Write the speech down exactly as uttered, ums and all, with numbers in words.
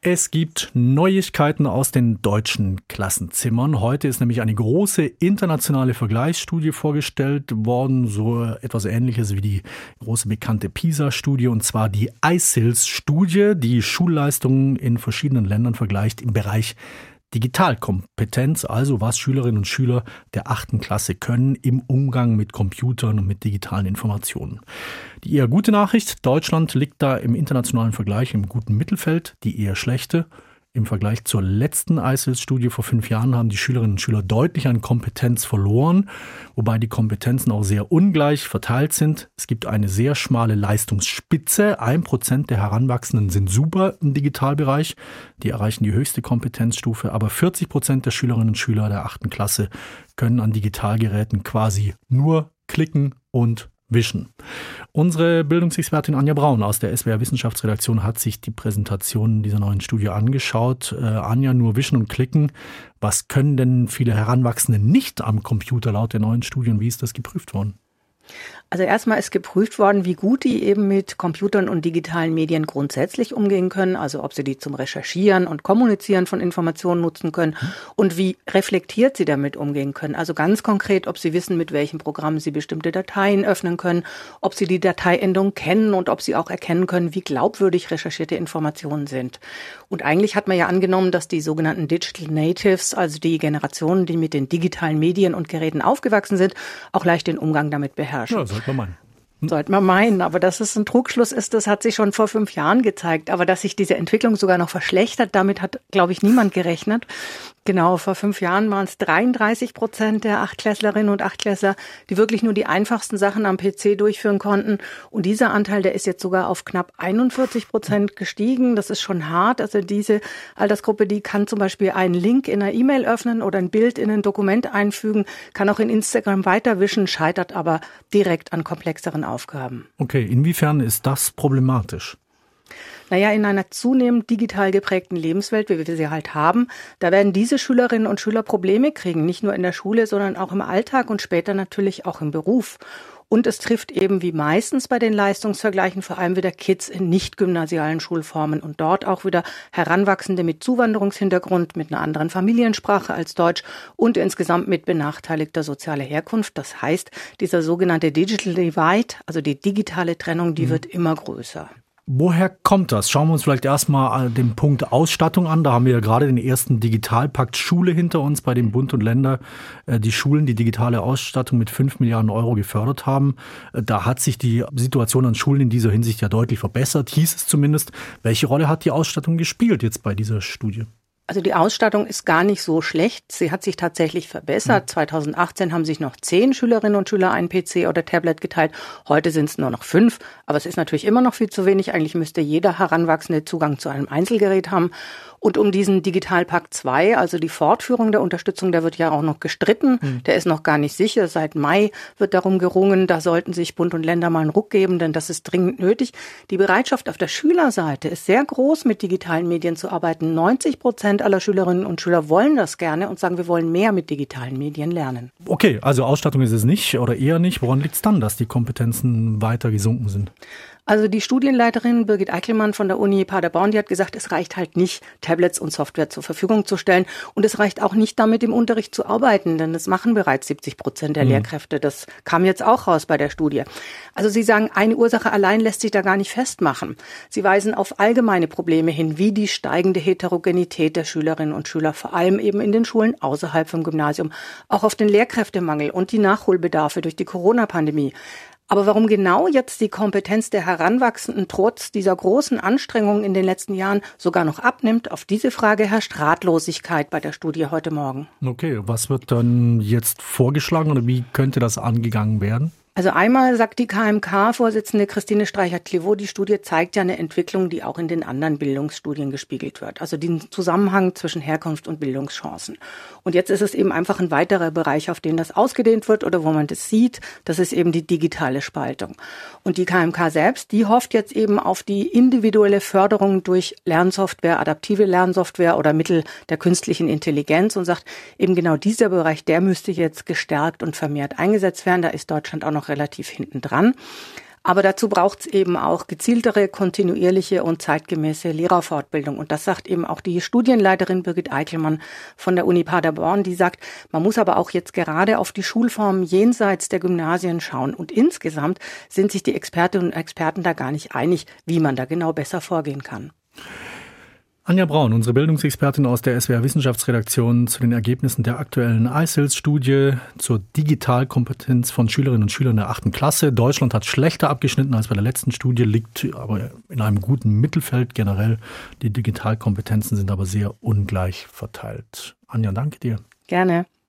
Es gibt Neuigkeiten aus den deutschen Klassenzimmern. Heute ist nämlich eine große internationale Vergleichsstudie vorgestellt worden, so etwas Ähnliches wie die große bekannte PISA-Studie, und zwar die I C I L S-Studie, die Schulleistungen in verschiedenen Ländern vergleicht im Bereich Digitalkompetenz, also was Schülerinnen und Schüler der achten Klasse können im Umgang mit Computern und mit digitalen Informationen. Die eher gute Nachricht: Deutschland liegt da im internationalen Vergleich im guten Mittelfeld. Die eher schlechte: im Vergleich zur letzten I C I L S-Studie vor fünf Jahren haben die Schülerinnen und Schüler deutlich an Kompetenz verloren, wobei die Kompetenzen auch sehr ungleich verteilt sind. Es gibt eine sehr schmale Leistungsspitze. Ein Prozent der Heranwachsenden sind super im Digitalbereich. Die erreichen die höchste Kompetenzstufe, aber vierzig Prozent der Schülerinnen und Schüler der achten Klasse können an Digitalgeräten quasi nur klicken und wischen. Unsere Bildungsexpertin Anja Braun aus der S W R Wissenschaftsredaktion hat sich die Präsentation dieser neuen Studie angeschaut. Äh, Anja, nur wischen und klicken. Was können denn viele Heranwachsende nicht am Computer laut der neuen Studie und wie ist das geprüft worden? Also erstmal ist geprüft worden, wie gut die eben mit Computern und digitalen Medien grundsätzlich umgehen können, also ob sie die zum Recherchieren und Kommunizieren von Informationen nutzen können und wie reflektiert sie damit umgehen können. Also ganz konkret, ob sie wissen, mit welchem Programm sie bestimmte Dateien öffnen können, ob sie die Dateiendung kennen und ob sie auch erkennen können, wie glaubwürdig recherchierte Informationen sind. Und eigentlich hat man ja angenommen, dass die sogenannten Digital Natives, also die Generationen, die mit den digitalen Medien und Geräten aufgewachsen sind, auch leicht den Umgang damit beherrschen. Ja, sollte man meinen. Hm? Sollte man meinen, aber dass es ein Trugschluss ist, das hat sich schon vor fünf Jahren gezeigt. Aber dass sich diese Entwicklung sogar noch verschlechtert, damit hat, glaube ich, niemand gerechnet. Genau, vor fünf Jahren waren es dreiunddreißig Prozent der Achtklässlerinnen und Achtklässler, die wirklich nur die einfachsten Sachen am P C durchführen konnten. Und dieser Anteil, der ist jetzt sogar auf knapp einundvierzig Prozent gestiegen. Das ist schon hart. Also diese Altersgruppe, die kann zum Beispiel einen Link in einer E-Mail öffnen oder ein Bild in ein Dokument einfügen, kann auch in Instagram weiterwischen, scheitert aber direkt an komplexeren Aufgaben. Okay, inwiefern ist das problematisch? Naja, in einer zunehmend digital geprägten Lebenswelt, wie wir sie halt haben, da werden diese Schülerinnen und Schüler Probleme kriegen, nicht nur in der Schule, sondern auch im Alltag und später natürlich auch im Beruf. Und es trifft eben wie meistens bei den Leistungsvergleichen vor allem wieder Kids in nicht-gymnasialen Schulformen und dort auch wieder Heranwachsende mit Zuwanderungshintergrund, mit einer anderen Familiensprache als Deutsch und insgesamt mit benachteiligter sozialer Herkunft. Das heißt, dieser sogenannte Digital Divide, also die digitale Trennung, die mhm. wird immer größer. Woher kommt das? Schauen wir uns vielleicht erstmal den Punkt Ausstattung an. Da haben wir ja gerade den ersten Digitalpakt Schule hinter uns, bei dem Bund und Länder die Schulen die digitale Ausstattung mit fünf Milliarden Euro gefördert haben. Da hat sich die Situation an Schulen in dieser Hinsicht ja deutlich verbessert, hieß es zumindest. Welche Rolle hat die Ausstattung gespielt jetzt bei dieser Studie? Also die Ausstattung ist gar nicht so schlecht. Sie hat sich tatsächlich verbessert. Mhm. zweitausendachtzehn haben sich noch zehn Schülerinnen und Schüler einen P C oder Tablet geteilt. Heute sind es nur noch fünf. Aber es ist natürlich immer noch viel zu wenig. Eigentlich müsste jeder Heranwachsende Zugang zu einem Einzelgerät haben. Und um diesen Digitalpakt zwei, also die Fortführung der Unterstützung, der wird ja auch noch gestritten. Mhm. Der ist noch gar nicht sicher. Seit Mai wird darum gerungen, da sollten sich Bund und Länder mal einen Ruck geben, denn das ist dringend nötig. Die Bereitschaft auf der Schülerseite ist sehr groß, mit digitalen Medien zu arbeiten. neunzig Prozent aller Schülerinnen und Schüler wollen das gerne und sagen, wir wollen mehr mit digitalen Medien lernen. Okay, also Ausstattung ist es nicht oder eher nicht. Woran liegt es dann, dass die Kompetenzen weiter gesunken sind? Also die Studienleiterin Birgit Eickelmann von der Uni Paderborn, die hat gesagt, es reicht halt nicht, Tablets und Software zur Verfügung zu stellen. Und es reicht auch nicht damit, im Unterricht zu arbeiten, denn das machen bereits siebzig Prozent der mhm. Lehrkräfte. Das kam jetzt auch raus bei der Studie. Also sie sagen, eine Ursache allein lässt sich da gar nicht festmachen. Sie weisen auf allgemeine Probleme hin, wie die steigende Heterogenität der Schülerinnen und Schüler, vor allem eben in den Schulen außerhalb vom Gymnasium, auch auf den Lehrkräftemangel und die Nachholbedarfe durch die Corona-Pandemie. Aber warum genau jetzt die Kompetenz der Heranwachsenden trotz dieser großen Anstrengungen in den letzten Jahren sogar noch abnimmt, auf diese Frage herrscht Ratlosigkeit bei der Studie heute Morgen. Okay, was wird dann jetzt vorgeschlagen oder wie könnte das angegangen werden? Also einmal sagt die K M K-Vorsitzende Christine Streichert-Clivaux, die Studie zeigt ja eine Entwicklung, die auch in den anderen Bildungsstudien gespiegelt wird. Also den Zusammenhang zwischen Herkunft und Bildungschancen. Und jetzt ist es eben einfach ein weiterer Bereich, auf den das ausgedehnt wird oder wo man das sieht. Das ist eben die digitale Spaltung. Und die K M K selbst, die hofft jetzt eben auf die individuelle Förderung durch Lernsoftware, adaptive Lernsoftware oder Mittel der künstlichen Intelligenz und sagt, eben genau dieser Bereich, der müsste jetzt gestärkt und vermehrt eingesetzt werden. Da ist Deutschland auch noch relativ hinten dran. Aber dazu braucht es eben auch gezieltere, kontinuierliche und zeitgemäße Lehrerfortbildung. Und das sagt eben auch die Studienleiterin Birgit Eickelmann von der Uni Paderborn. Die sagt, man muss aber auch jetzt gerade auf die Schulformen jenseits der Gymnasien schauen. Und insgesamt sind sich die Expertinnen und Experten da gar nicht einig, wie man da genau besser vorgehen kann. Anja Braun, unsere Bildungsexpertin aus der S W R Wissenschaftsredaktion, zu den Ergebnissen der aktuellen I C E L-Studie zur Digitalkompetenz von Schülerinnen und Schülern der achten Klasse. Deutschland hat schlechter abgeschnitten als bei der letzten Studie, liegt aber in einem guten Mittelfeld generell. Die Digitalkompetenzen sind aber sehr ungleich verteilt. Anja, danke dir. Gerne.